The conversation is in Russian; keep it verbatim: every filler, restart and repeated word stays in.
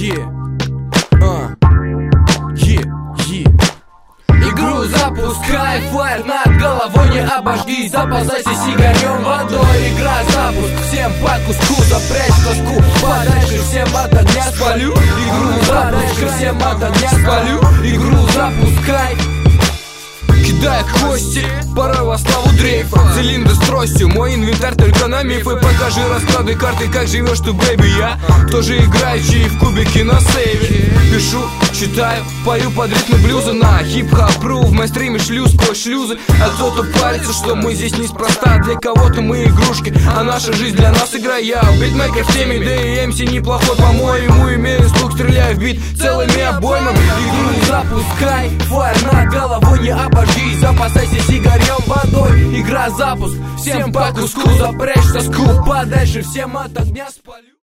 Yeah, uh, yeah, yeah. Игру запускай, флайер над головой, не обожги. Запасайся сигарем, водой, игра запуск. Всем по куску, запрячь тоску, подальше всем от огня спалю. Игру подальше всем от огня спалю. Игру запускай. Кидая кости, порой во славу дрейфа. Цилиндр с тростью, мой инвентарь только на мифы. Покажи расклады карты, как живешь ты, бэйби. Я тоже играющий в кубики на сейве. Пишу, читаю, пою под ритмы блюза. На хип-хоп-ру в моем стриме шлю сквозь шлюзы. А кто-то парится, что мы здесь неспроста. Для кого-то мы игрушки, а наша жизнь для нас игра. Я битмейкер в теме, да и эм си неплохой, по-моему. Имею стук, стреляю в бит целыми обоймами. Игру запускай, флайер над головой, не обожги. Запасайся сигарем, водой, игра запуск. Всем по куску, запрячь тоску, подальше всем от огня спалю.